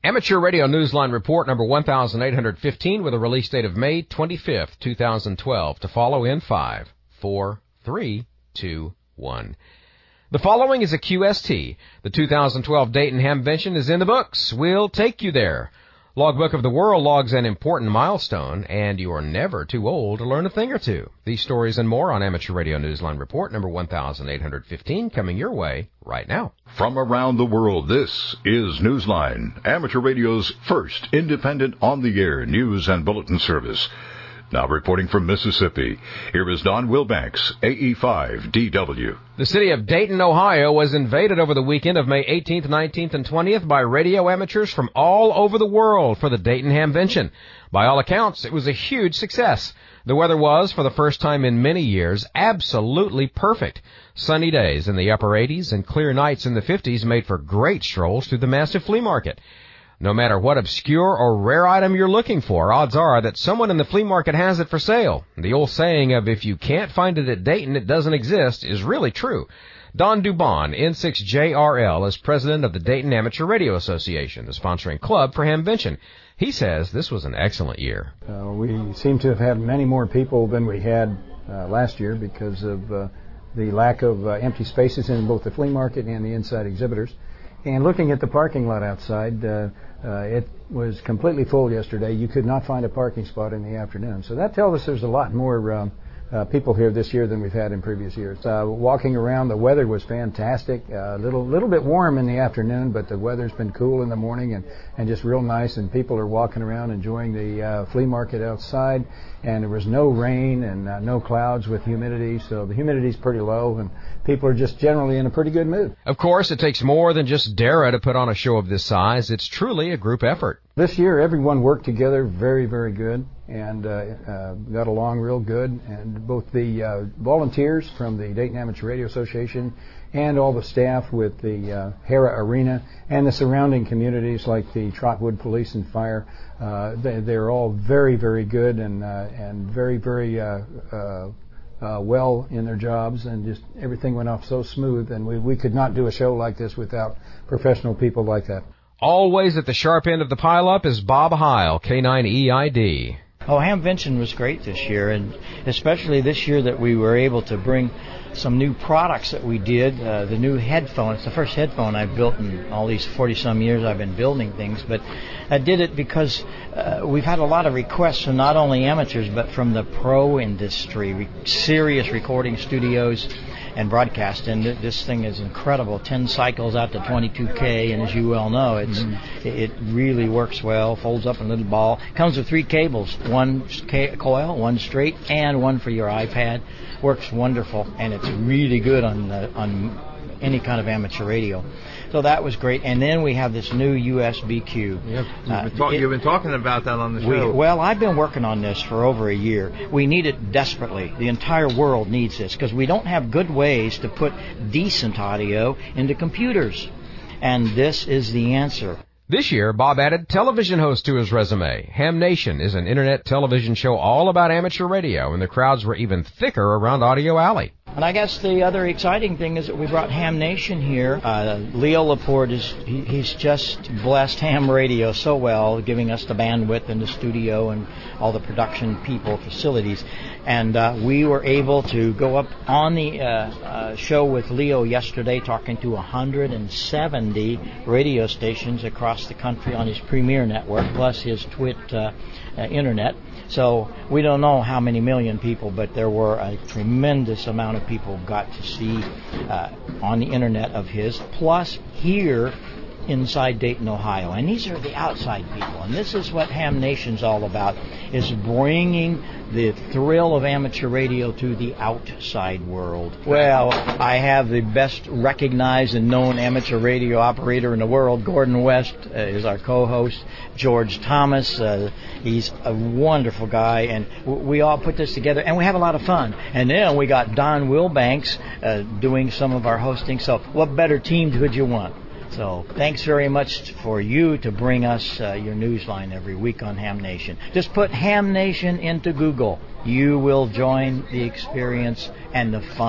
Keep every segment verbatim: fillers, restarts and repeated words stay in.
Amateur Radio Newsline Report number one thousand eight hundred fifteen with a release date of May twenty-fifth, two thousand twelve. To follow in five, four, three, two, one. The following is a Q S T. The two thousand twelve Dayton Hamvention is in the books. We'll take you there. Logbook of the World logs an important milestone, and you are never too old to learn a thing or two. These stories and more on Amateur Radio Newsline Report number one thousand eight hundred fifteen coming your way right now. From around the world, this is Newsline, Amateur Radio's first independent on-the-air news and bulletin service. Now reporting from Mississippi, here is Don Wilbanks, A E five D W. The city of Dayton, Ohio was invaded over the weekend of May eighteenth, nineteenth, and twentieth by radio amateurs from all over the world for the Dayton Hamvention. By all accounts, it was a huge success. The weather was, for the first time in many years, absolutely perfect. Sunny days in the upper eighties and clear nights in the fifties made for great strolls through the massive flea market. No matter what obscure or rare item you're looking for, odds are that someone in the flea market has it for sale. The old saying of if you can't find it at Dayton, it doesn't exist is really true. Don Dubon, N six J R L, is president of the Dayton Amateur Radio Association, the sponsoring club for Hamvention. He says this was an excellent year. Uh, we seem to have had many more people than we had uh, last year because of uh, the lack of uh, empty spaces in both the flea market and the inside exhibitors. And looking at the parking lot outside, uh, uh, it was completely full yesterday. You could not find a parking spot in the afternoon. So that tells us there's a lot more um, uh, people here this year than we've had in previous years. Uh, walking around, the weather was fantastic. A uh, little little bit warm in the afternoon, but the weather's been cool in the morning and, and just real nice. And people are walking around enjoying the uh, flea market outside. And there was no rain and uh, no clouds with humidity, so the humidity's pretty low, and people are just generally in a pretty good mood. Of course, it takes more than just Dara to put on a show of this size. It's truly a group effort. This year, everyone worked together very, very good and uh, uh, got along real good. And both the uh, volunteers from the Dayton Amateur Radio Association and all the staff with the uh, Hara Arena and the surrounding communities like the Trotwood Police and Fire, uh, they, they're all very, very good and uh, and very, very uh, uh, uh, well in their jobs, and just everything went off so smooth. And we, we could not do a show like this without professional people like that. Always at the sharp end of the pileup is Bob Heil, K nine E I D. Oh, Hamvention was great this year, and especially this year that we were able to bring some new products that we did. Uh, the new headphone. It's the first headphone I've built in all these forty-some years I've been building things, but I did it because uh, we've had a lot of requests from not only amateurs, but from the pro industry, re- serious recording studios and broadcast, and th- this thing is incredible. Ten cycles out to twenty-two K, and as you well know, it's mm-hmm. it, it really works well. Folds up in a little ball. Comes with three cables: one ca- coil, one straight, and one for your iPad. Works wonderful, and it's really good on uh, on any kind of amateur radio. So that was great. And then we have this new U S B Q. Yep. Uh, you've, been talk- it, you've been talking about that on the show. We, well, I've been working on this for over a year. We need it desperately. The entire world needs this because we don't have good ways to put decent audio into computers. And this is the answer. This year, Bob added television host to his resume. Ham Nation is an internet television show all about amateur radio, and the crowds were even thicker around Audio Alley. And I guess the other exciting thing is that we brought Ham Nation here. Uh, Leo Laporte, is he, he's just blessed ham radio so well, giving us the bandwidth in the studio and all the production people, facilities. And uh, we were able to go up on the uh, uh, show with Leo yesterday, talking to one hundred seventy radio stations across the country on his Premier network, plus his Twit uh, uh, internet. So we don't know how many million people, but there were a tremendous amount of people got to see uh, on the internet of his, plus here inside Dayton, Ohio. And these are the outside people. And this is what Ham Nation's all about, is bringing the thrill of amateur radio to the outside world. Well, I have the best recognized and known amateur radio operator in the world. Gordon West uh, is our co-host. George Thomas, uh, he's a wonderful guy, and w- we all put this together, and we have a lot of fun. And then we got Don Wilbanks uh, doing some of our hosting, so what better team could you want? So thanks very much for you to bring us uh, your newsline every week on Ham Nation. Just put Ham Nation into Google. You will join the experience and the fun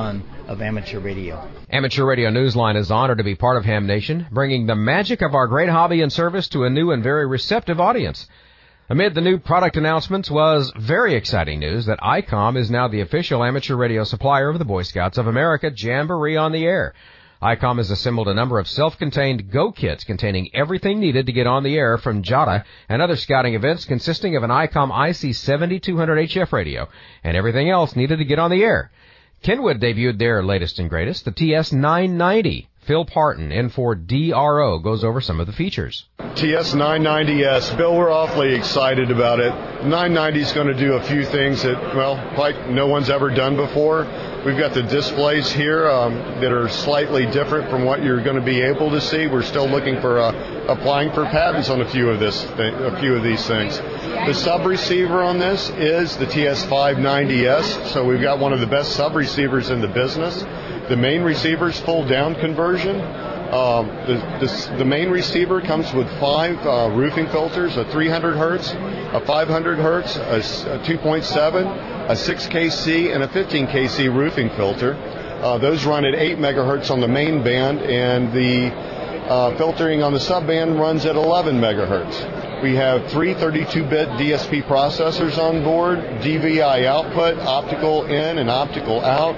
of amateur radio. Amateur Radio Newsline is honored to be part of Ham Nation, bringing the magic of our great hobby and service to a new and very receptive audience. Amid the new product announcements was very exciting news that I COM is now the official amateur radio supplier of the Boy Scouts of America Jamboree on the Air. I COM has assembled a number of self-contained Go kits containing everything needed to get on the air from J A D A and other scouting events, consisting of an I COM I C seventy-two hundred H F radio and everything else needed to get on the air. Kenwood debuted their latest and greatest, the T S nine ninety. Phil Parton, N four D R O, goes over some of the features. T S nine ninety S. Bill, we're awfully excited about it. nine ninety is going to do a few things that, well, like no one's ever done before. We've got the displays here um, that are slightly different from what you're going to be able to see. We're still looking for uh, applying for patents on a few of this, th- a few of these things. The sub receiver on this is the T S five ninety S. So we've got one of the best sub receivers in the business. The main receiver's full down conversion. Um, the, the, the main receiver comes with five uh, roofing filters: a three hundred hertz, a five hundred hertz, a, a two point seven, a six K C, and a fifteen K C roofing filter. Uh, those run at eight megahertz on the main band, and the uh, filtering on the subband runs at eleven megahertz. We have three thirty-two bit D S P processors on board, D V I output, optical in and optical out.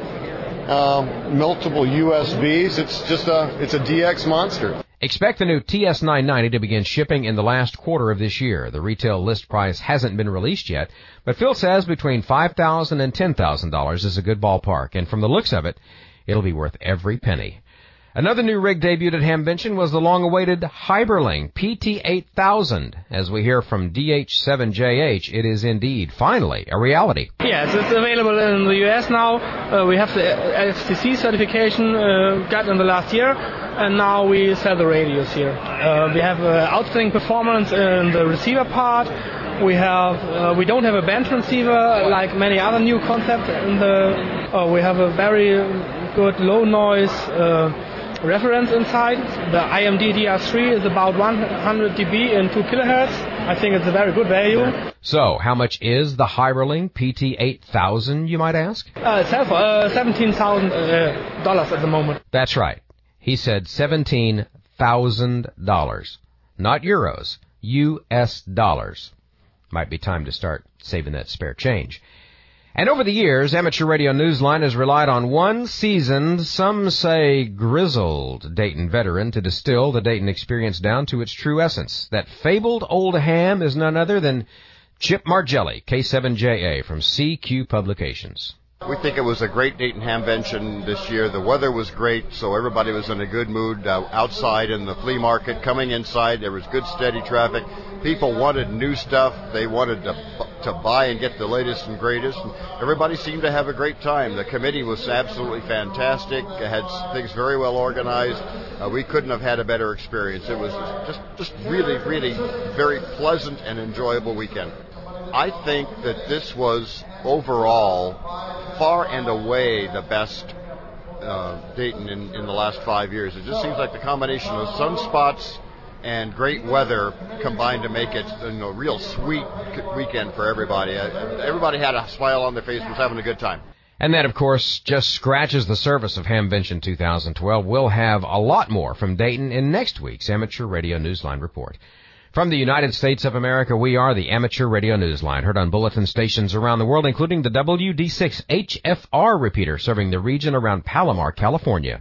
Um, multiple U S Bs. It's just a it's a D X monster. Expect the new T S nine ninety to begin shipping in the last quarter of this year. The retail list price hasn't been released yet, but Phil says between five thousand dollars and ten thousand dollars is a good ballpark, and from the looks of it, it'll be worth every penny. Another new rig debuted at Hamvention was the long-awaited Hyberling P T eight thousand. As we hear from D H seven J H, it is indeed, finally, a reality. Yes, it's available in the U S now. Uh, we have the F C C certification uh, got in the last year, and now we sell the radios here. Uh, we have uh, outstanding performance in the receiver part. We have uh, we don't have a band transceiver like many other new concepts in the. Uh, we have a very good low noise Uh, reference inside. The I M D D R three is about one hundred decibels in two kilohertz. I think it's a very good value. So, how much is the Hyberling P T eight thousand, you might ask? Uh, it's for uh, seventeen thousand dollars uh, at the moment. That's right. He said seventeen thousand dollars. Not euros, U S dollars. Might be time to start saving that spare change. And over the years, Amateur Radio Newsline has relied on one seasoned, some say grizzled, Dayton veteran to distill the Dayton experience down to its true essence. That fabled old ham is none other than Chip Margelli, K seven J A from C Q Publications. We think it was a great Dayton Hamvention this year. The weather was great, so everybody was in a good mood uh, outside in the flea market. Coming inside, there was good, steady traffic. People wanted new stuff. They wanted to to buy and get the latest and greatest. And everybody seemed to have a great time. The committee was absolutely fantastic. It had things very well organized. Uh, we couldn't have had a better experience. It was just, just really, really very pleasant and enjoyable weekend. I think that this was overall far and away the best uh, Dayton in, in the last five years. It just seems like the combination of sunspots and great weather combined to make it you know, a real sweet weekend for everybody. Uh, everybody had a smile on their face, was having a good time. And that, of course, just scratches the surface of Hamvention two thousand twelve. We'll have a lot more from Dayton in next week's Amateur Radio Newsline Report. From the United States of America, we are the Amateur Radio Newsline, heard on bulletin stations around the world, including the W D six H F R repeater serving the region around Palomar, California.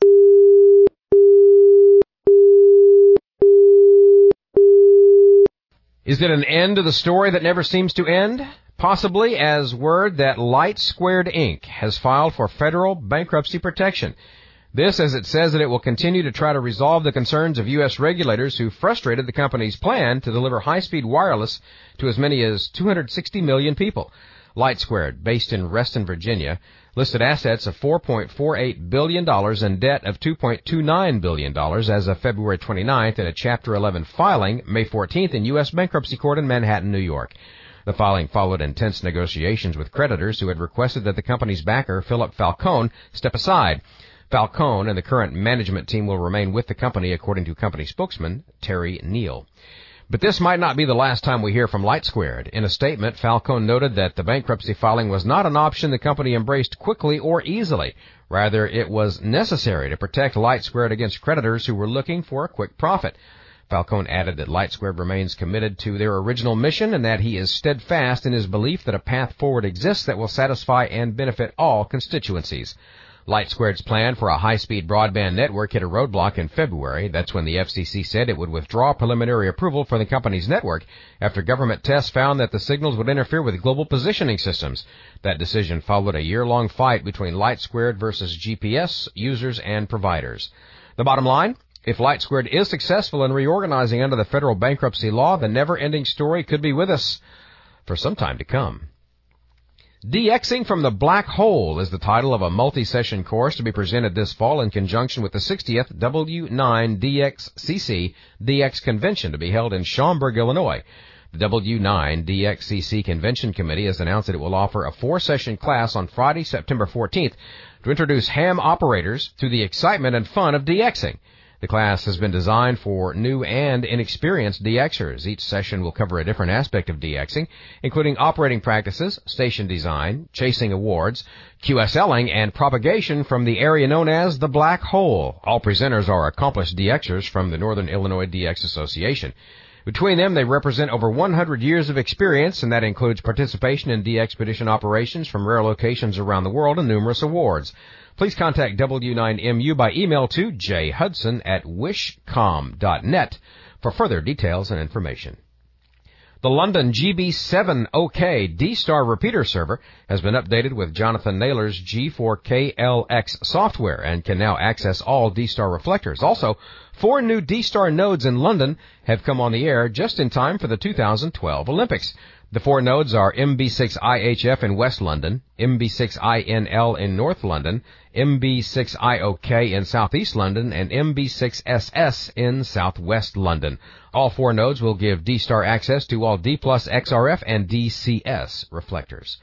Is it an end to the story that never seems to end? Possibly, as word that Light Squared Incorporated has filed for federal bankruptcy protection. This, as it says that it will continue to try to resolve the concerns of U S regulators who frustrated the company's plan to deliver high-speed wireless to as many as two hundred sixty million people. Light Squared, based in Reston, Virginia, listed assets of four point four eight billion dollars and debt of two point two nine billion dollars as of February twenty-ninth in a Chapter eleven filing May fourteenth in U S bankruptcy court in Manhattan, New York. The filing followed intense negotiations with creditors who had requested that the company's backer, Philip Falcone, step aside. Falcone and the current management team will remain with the company, according to company spokesman Terry Neal. But this might not be the last time we hear from LightSquared. In a statement, Falcone noted that the bankruptcy filing was not an option the company embraced quickly or easily. Rather, it was necessary to protect LightSquared against creditors who were looking for a quick profit. Falcone added that LightSquared remains committed to their original mission and that he is steadfast in his belief that a path forward exists that will satisfy and benefit all constituencies. LightSquared's plan for a high-speed broadband network hit a roadblock in February. That's when the F C C said it would withdraw preliminary approval for the company's network after government tests found that the signals would interfere with global positioning systems. That decision followed a year-long fight between LightSquared versus G P S users and providers. The bottom line? If LightSquared is successful in reorganizing under the federal bankruptcy law, the never-ending story could be with us for some time to come. DXing from the Black Hole is the title of a multi-session course to be presented this fall in conjunction with the sixtieth W nine D X C C D X Convention to be held in Schaumburg, Illinois. The W nine D X C C Convention Committee has announced that it will offer a four-session class on Friday, September fourteenth to introduce ham operators to the excitement and fun of DXing. The class has been designed for new and inexperienced DXers. Each session will cover a different aspect of DXing, including operating practices, station design, chasing awards, QSLing, and propagation from the area known as the Black Hole. All presenters are accomplished DXers from the Northern Illinois D X Association. Between them, they represent over one hundred years of experience, and that includes participation in D-Expedition operations from rare locations around the world and numerous awards. Please contact W nine M U by email to j hudson at wishcom dot net for further details and information. The London G B seven OK D-Star repeater server has been updated with Jonathan Naylor's G four K L X software and can now access all D-Star reflectors. Also, four new D-Star nodes in London have come on the air just in time for the two thousand twelve Olympics. The four nodes are M B six I H F in West London, M B six I N L in North London, M B six I O K in Southeast London, and M B six S S in Southwest London. All four nodes will give D-Star access to all D plus X R F and D C S reflectors.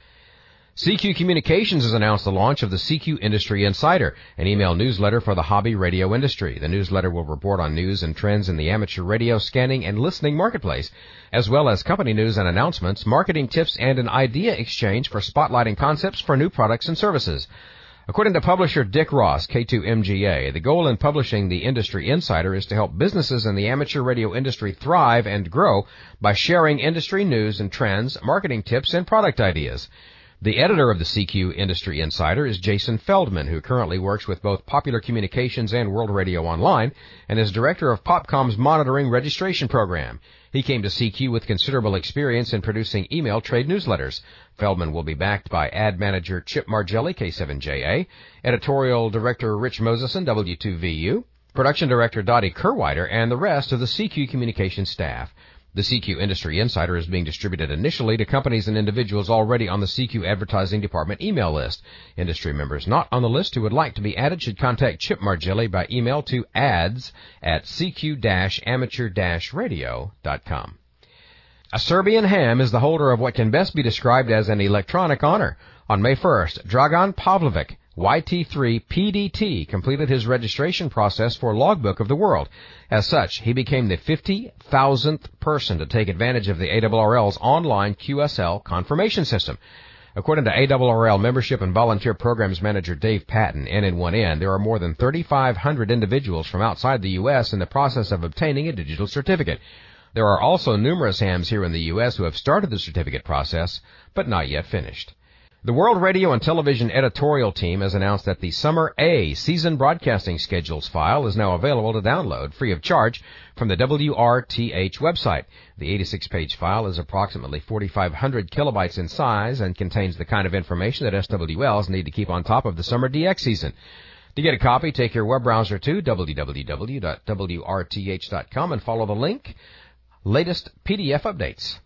C Q Communications has announced the launch of the C Q Industry Insider, an email newsletter for the hobby radio industry. The newsletter will report on news and trends in the amateur radio scanning and listening marketplace, as well as company news and announcements, marketing tips, and an idea exchange for spotlighting concepts for new products and services. According to publisher Dick Ross, K two M G A, the goal in publishing the Industry Insider is to help businesses in the amateur radio industry thrive and grow by sharing industry news and trends, marketing tips, and product ideas. The editor of the C Q Industry Insider is Jason Feldman, who currently works with both Popular Communications and World Radio Online, and is director of Popcom's monitoring registration program. He came to C Q with considerable experience in producing email trade newsletters. Feldman will be backed by ad manager Chip Margelli, K seven J A, editorial director Rich Moseson, W two V U, production director Dottie Kerwider, and the rest of the C Q Communications staff. The C Q Industry Insider is being distributed initially to companies and individuals already on the C Q Advertising Department email list. Industry members not on the list who would like to be added should contact Chip Margelli by email to ads at c q amateur radio dot com. A Serbian ham is the holder of what can best be described as an electronic honor. On May first, Dragan Pavlovic, Y T three P D T, completed his registration process for Logbook of the World. As such, he became the fifty thousandth person to take advantage of the A R R L's online Q S L confirmation system. According to A R R L Membership and Volunteer Programs Manager Dave Patton, N N one N, there are more than thirty-five hundred individuals from outside the U S in the process of obtaining a digital certificate. There are also numerous hams here in the U S who have started the certificate process, but not yet finished. The World Radio and Television editorial team has announced that the Summer A season broadcasting schedules file is now available to download free of charge from the W R T H website. The eighty-six page file is approximately forty-five hundred kilobytes in size and contains the kind of information that S W Ls need to keep on top of the Summer D X season. To get a copy, take your web browser to w w w dot w r t h dot com and follow the link. Latest P D F updates.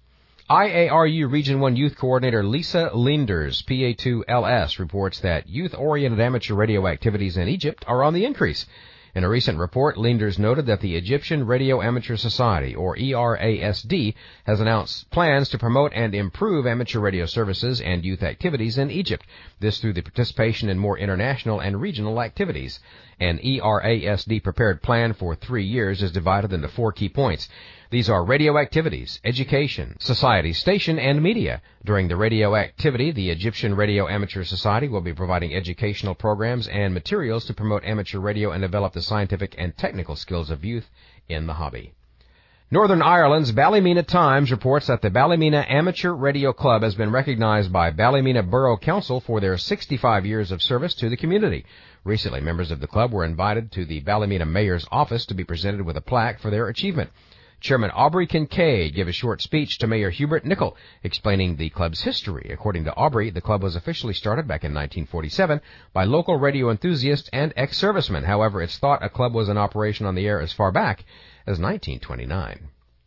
I A R U Region one Youth Coordinator Lisa Linders, P A two L S, reports that youth-oriented amateur radio activities in Egypt are on the increase. In a recent report, Linders noted that the Egyptian Radio Amateur Society, or E R A S D, has announced plans to promote and improve amateur radio services and youth activities in Egypt, this through the participation in more international and regional activities. An E R A S D prepared plan for three years is divided into four key points. These are radio activities, education, society, station, and media. During the radio activity, the Egyptian Radio Amateur Society will be providing educational programs and materials to promote amateur radio and develop the scientific and technical skills of youth in the hobby. Northern Ireland's Ballymena Times reports that the Ballymena Amateur Radio Club has been recognized by Ballymena Borough Council for their sixty-five years of service to the community. Recently, members of the club were invited to the Ballymena Mayor's office to be presented with a plaque for their achievement. Chairman Aubrey Kincaid gave a short speech to Mayor Hubert Nicol, explaining the club's history. According to Aubrey, the club was officially started back in nineteen forty-seven by local radio enthusiasts and ex-servicemen. However, it's thought a club was in operation on the air as far back as nineteen twenty-nine.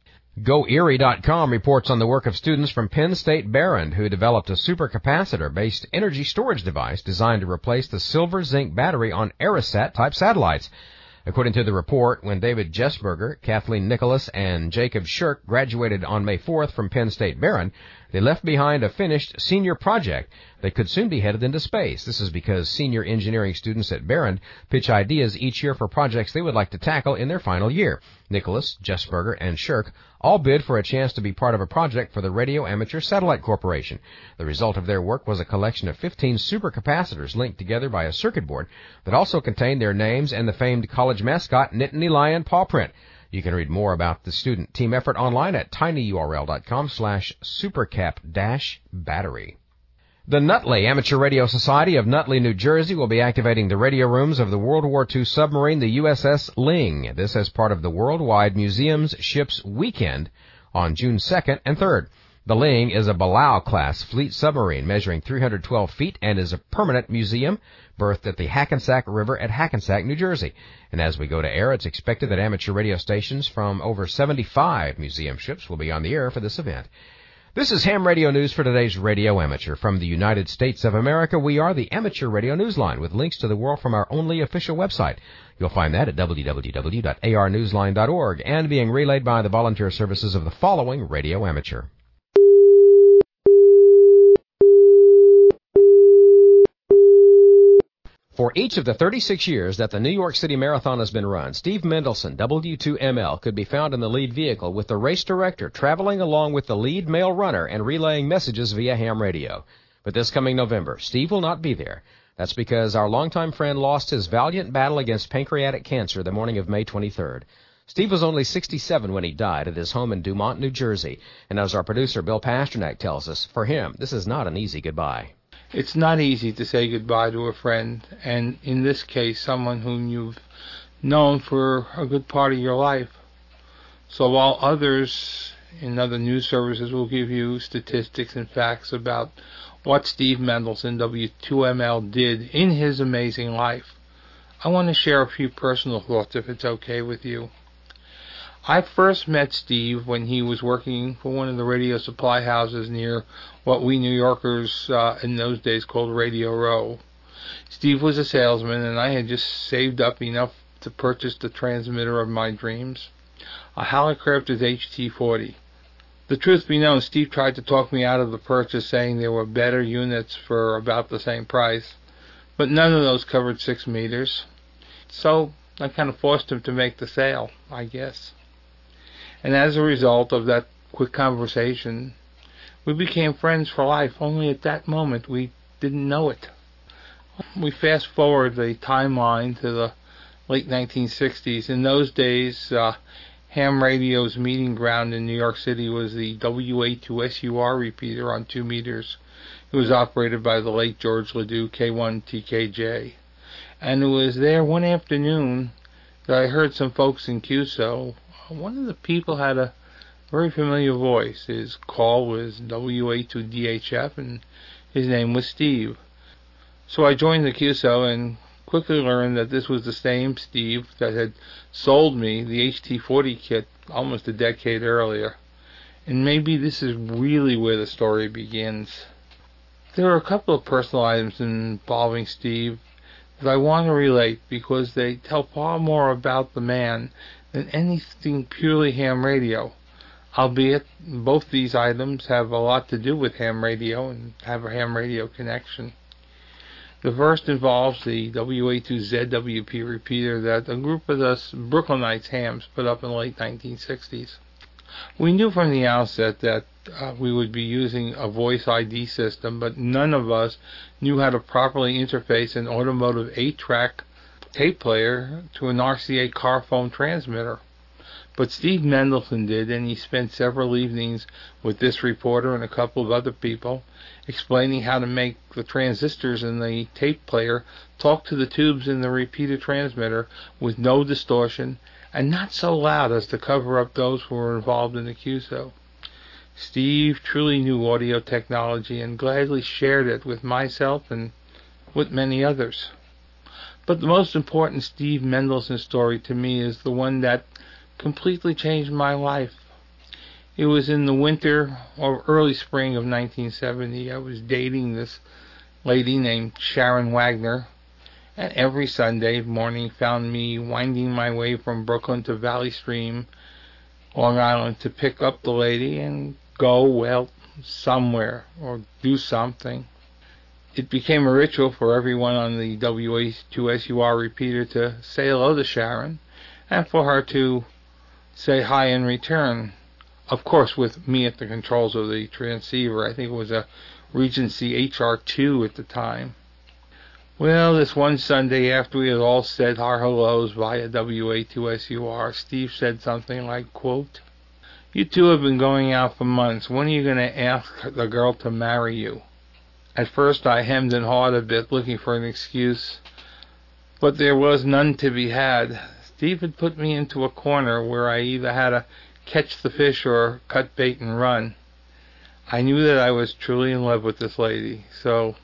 Go Erie dot com reports on the work of students from Penn State Behrend who developed a supercapacitor-based energy storage device designed to replace the silver-zinc battery on Aerosat-type satellites. According to the report, when David Jessberger, Kathleen Nicholas, and Jacob Shirk graduated on May fourth from Penn State Behrend, they left behind a finished senior project that could soon be headed into space. This is because senior engineering students at Behrend pitch ideas each year for projects they would like to tackle in their final year. Nicholas, Jessberger, and Shirk all bid for a chance to be part of a project for the Radio Amateur Satellite Corporation. The result of their work was a collection of fifteen supercapacitors linked together by a circuit board that also contained their names and the famed college mascot Nittany Lion paw print. You can read more about the student team effort online at tinyurl.com slash supercap dash battery. The Nutley Amateur Radio Society of Nutley, New Jersey will be activating the radio rooms of the World War Two submarine, the U S S Ling. This as part of the Worldwide Museums Ships Weekend on June second and third. The Ling is a Balao-class fleet submarine measuring three hundred twelve feet and is a permanent museum berthed at the Hackensack River at Hackensack, New Jersey. And as we go to air, it's expected that amateur radio stations from over seventy-five museum ships will be on the air for this event. This is Ham Radio News for today's Radio Amateur. From the United States of America, we are the Amateur Radio Newsline with links to the world from our only official website. You'll find that at w w w dot a r newsline dot org and being relayed by the volunteer services of the following Radio Amateur. For each of the thirty-six years that the New York City Marathon has been run, Steve Mendelson, W two M L, could be found in the lead vehicle with the race director traveling along with the lead male runner and relaying messages via ham radio. But this coming November, Steve will not be there. That's because our longtime friend lost his valiant battle against pancreatic cancer the morning of May twenty-third. Steve was only sixty-seven when he died at his home in Dumont, New Jersey. And as our producer Bill Pasternak tells us, for him, this is not an easy goodbye. It's not easy to say goodbye to a friend, and in this case, someone whom you've known for a good part of your life. So while others in other news services will give you statistics and facts about what Steve Mendelson, W two M L, did in his amazing life, I want to share a few personal thoughts, if it's okay with you. I first met Steve when he was working for one of the radio supply houses near what we New Yorkers uh, in those days called Radio Row. Steve was a salesman, and I had just saved up enough to purchase the transmitter of my dreams, a Hallicrafters H T forty. The truth be known, Steve tried to talk me out of the purchase, saying there were better units for about the same price, but none of those covered six meters. So I kind of forced him to make the sale, I guess. And as a result of that quick conversation, we became friends for life. Only at that moment we didn't know it. We fast forward the timeline to the late nineteen sixties. In those days, uh, ham radio's meeting ground in New York City was the W A two S U R repeater on two meters. It was operated by the late George Ledoux, K one T K J. And it was there one afternoon that I heard some folks in Q S O. One of the people had a very familiar voice. His call was W A two D H F, and his name was Steve. So I joined the Q S O and quickly learned that this was the same Steve that had sold me the H T forty kit almost a decade earlier. And maybe this is really where the story begins. There are a couple of personal items involving Steve that I want to relate because they tell far more about the man than anything purely ham radio, albeit both these items have a lot to do with ham radio and have a ham radio connection. The first involves the W A two Z W P repeater that a group of us Brooklynites hams put up in the late nineteen sixties. We knew from the outset that uh, we would be using a voice I D system, but none of us knew how to properly interface an automotive eight-track tape player to an R C A car phone transmitter. But Steve Mendelson did, and he spent several evenings with this reporter and a couple of other people explaining how to make the transistors in the tape player talk to the tubes in the repeater transmitter with no distortion and not so loud as to cover up those who were involved in the Q S O. Steve truly knew audio technology and gladly shared it with myself and with many others. But the most important Steve Mendelson story to me is the one that completely changed my life. It was in the winter or early spring of nineteen seventy. I was dating this lady named Sharon Wagner, and every Sunday morning found me winding my way from Brooklyn to Valley Stream, Long Island, to pick up the lady and go, well, somewhere or do something. It became a ritual for everyone on the W A two S U R repeater to say hello to Sharon and for her to say hi in return. Of course, with me at the controls of the transceiver. I think it was a Regency H R two at the time. Well, this one Sunday, after we had all said our hellos via W A two S U R, Steve said something like, quote, "You two have been going out for months. When are you going to ask the girl to marry you?" At first I hemmed and hawed a bit, looking for an excuse, but there was none to be had. Steve had put me into a corner where I either had to catch the fish or cut bait and run. I knew that I was truly in love with this lady, so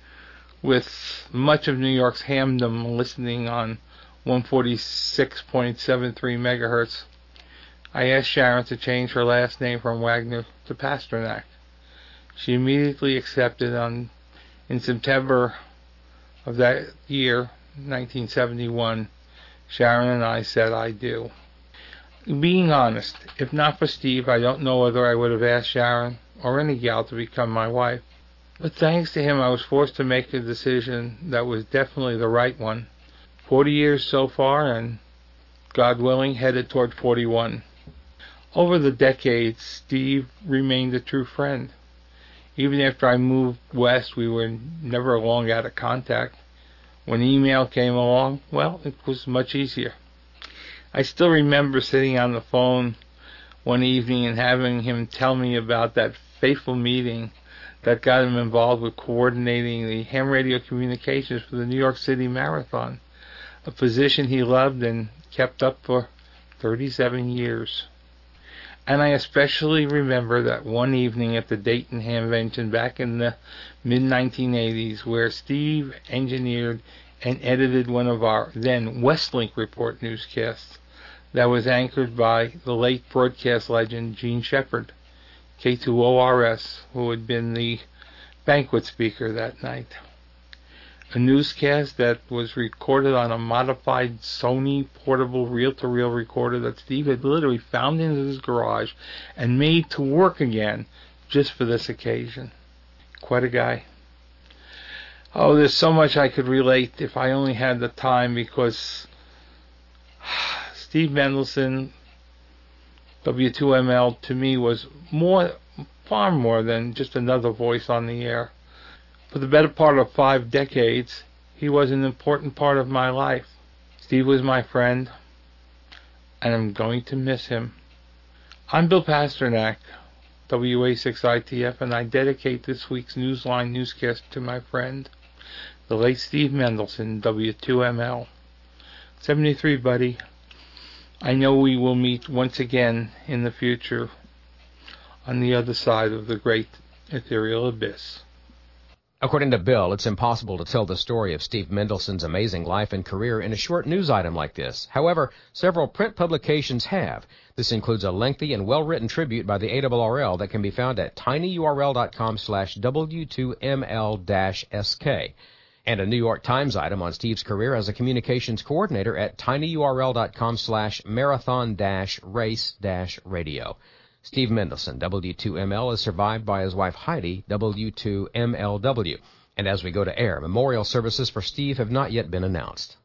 with much of New York's hamdom listening on one forty-six point seven three megahertz, I asked Sharon to change her last name from Wagner to Pasternak. She immediately accepted. On in September of that year, nineteen seventy-one, Sharon and I said I do. Being honest, if not for Steve, I don't know whether I would have asked Sharon or any gal to become my wife. But thanks to him, I was forced to make a decision that was definitely the right one. Forty years so far, and God willing, headed toward forty-one. Over the decades, Steve remained a true friend. Even after I moved west, we were never long out of contact. When email came along, well, it was much easier. I still remember sitting on the phone one evening and having him tell me about that fateful meeting that got him involved with coordinating the ham radio communications for the New York City Marathon, a position he loved and kept up for thirty-seven years. And I especially remember that one evening at the Dayton Hamvention back in the mid nineteen eighties, where Steve engineered and edited one of our then Westlink Report newscasts that was anchored by the late broadcast legend Gene Shepard, K two O R S, who had been the banquet speaker that night. A newscast that was recorded on a modified Sony portable reel-to-reel recorder that Steve had literally found in his garage and made to work again just for this occasion. Quite a guy. Oh, there's so much I could relate if I only had the time, because Steve Mendelson, W two M L, to me was more, far more than just another voice on the air. For the better part of five decades, he was an important part of my life. Steve was my friend, and I'm going to miss him. I'm Bill Pasternak, W A six I T F, and I dedicate this week's Newsline newscast to my friend, the late Steve Mendelson, W two M L. seventy-three, buddy. I know we will meet once again in the future on the other side of the great ethereal abyss. According to Bill, it's impossible to tell the story of Steve Mendelson's amazing life and career in a short news item like this. However, several print publications have. This includes a lengthy and well-written tribute by the A R R L that can be found at tinyurl.com slash W2ML-SK, and a New York Times item on Steve's career as a communications coordinator at tinyurl.com slash marathon-race-radio. Steve Mendelson, W two M L, is survived by his wife Heidi, W two M L W. And as we go to air, memorial services for Steve have not yet been announced.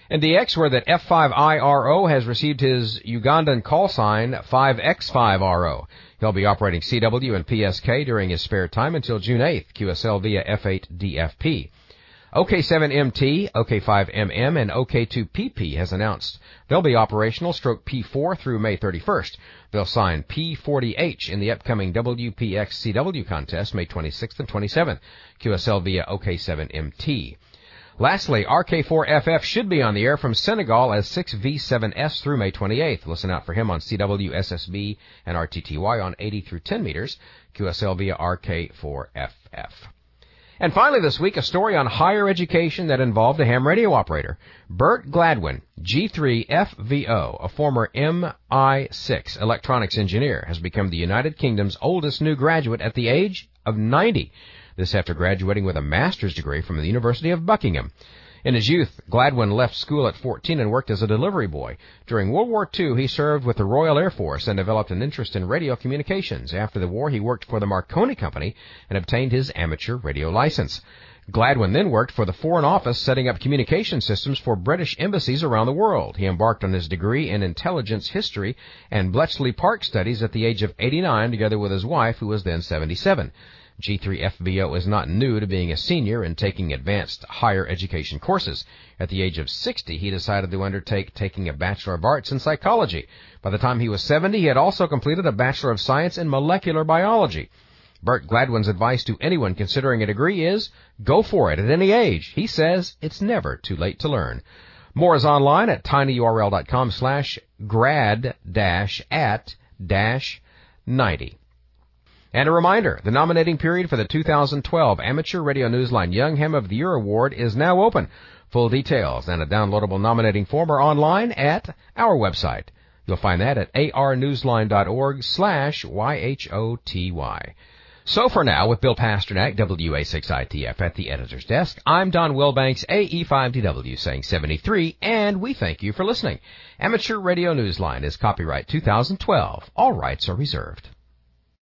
In D X, where that F five I R O has received his Ugandan call sign five X five R O. He'll be operating C W and P S K during his spare time until June eighth, Q S L via F eight D F P. O K seven M T, O K five M M, and O K two P P has announced they'll be operational stroke P four through May thirty-first. They'll sign P forty H in the upcoming W P X C W contest May twenty-sixth and twenty-seventh, Q S L via O K seven M T. Lastly, R K four F F should be on the air from Senegal as six V seven S through May twenty-eighth. Listen out for him on C W, S S B, and R T T Y on eighty through ten meters, Q S L via R K four F F. And finally this week, a story on higher education that involved a ham radio operator. Bert Gladwin, G three F V O, a former M I six electronics engineer, has become the United Kingdom's oldest new graduate at the age of ninety. This after graduating with a master's degree from the University of Buckingham. In his youth, Gladwin left school at fourteen and worked as a delivery boy. During World War Two, he served with the Royal Air Force and developed an interest in radio communications. After the war, he worked for the Marconi Company and obtained his amateur radio license. Gladwin then worked for the Foreign Office setting up communication systems for British embassies around the world. He embarked on his degree in intelligence history and Bletchley Park studies at the age of eighty-nine, together with his wife, who was then seventy-seven. G three F V O is not new to being a senior and taking advanced higher education courses. At the age of sixty, he decided to undertake taking a Bachelor of Arts in Psychology. By the time he was seventy, he had also completed a Bachelor of Science in Molecular Biology. Bert Gladwin's advice to anyone considering a degree is, go for it at any age. He says it's never too late to learn. More is online at tinyurl.com slash grad dash at dash ninety. And a reminder, the nominating period for the two thousand twelve Amateur Radio Newsline Young Ham of the Year Award is now open. Full details and a downloadable nominating form are online at our website. You'll find that at arnewsline.org slash Y-H-O-T-Y. So for now, with Bill Pasternak, W A six I T F at the editor's desk, I'm Don Wilbanks, A E five D W, saying seventy-three, and we thank you for listening. Amateur Radio Newsline is copyright two thousand twelve. All rights are reserved.